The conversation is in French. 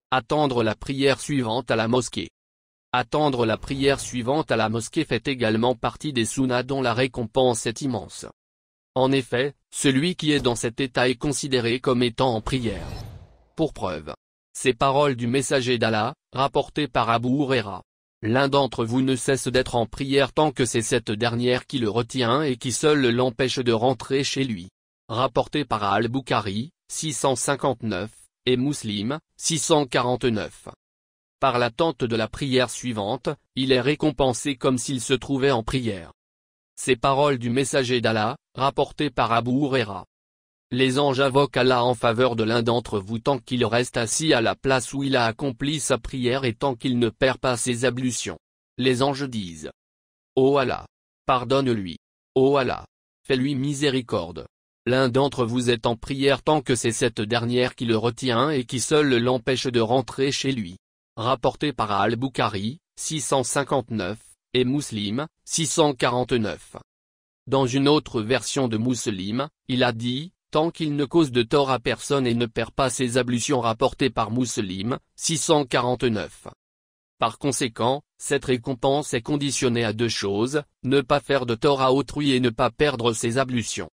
Attendre la prière suivante à la mosquée. Attendre la prière suivante à la mosquée fait également partie des sunnas dont la récompense est immense. En effet, celui qui est dans cet état est considéré comme étant en prière. Pour preuve, ces paroles du messager d'Allah, rapportées par Abu Huraira. L'un d'entre vous ne cesse d'être en prière tant que c'est cette dernière qui le retient et qui seule l'empêche de rentrer chez lui. Rapporté par Al-Bukhari, 659, et Muslim, 649. Par l'attente de la prière suivante, il est récompensé comme s'il se trouvait en prière. Ces paroles du messager d'Allah, rapportées par Abu Huraira. Les anges invoquent Allah en faveur de l'un d'entre vous tant qu'il reste assis à la place où il a accompli sa prière et tant qu'il ne perd pas ses ablutions. Les anges disent: Ô Allah, pardonne-lui. Ô Allah, fais-lui miséricorde. L'un d'entre vous est en prière tant que c'est cette dernière qui le retient et qui seule l'empêche de rentrer chez lui. Rapporté par Al-Bukhari, 659, et Muslim, 649. Dans une autre version de Muslim, il a dit: tant qu'il ne cause de tort à personne et ne perd pas ses ablutions, rapporté par Muslim, 649. Par conséquent, cette récompense est conditionnée à deux choses: ne pas faire de tort à autrui et ne pas perdre ses ablutions.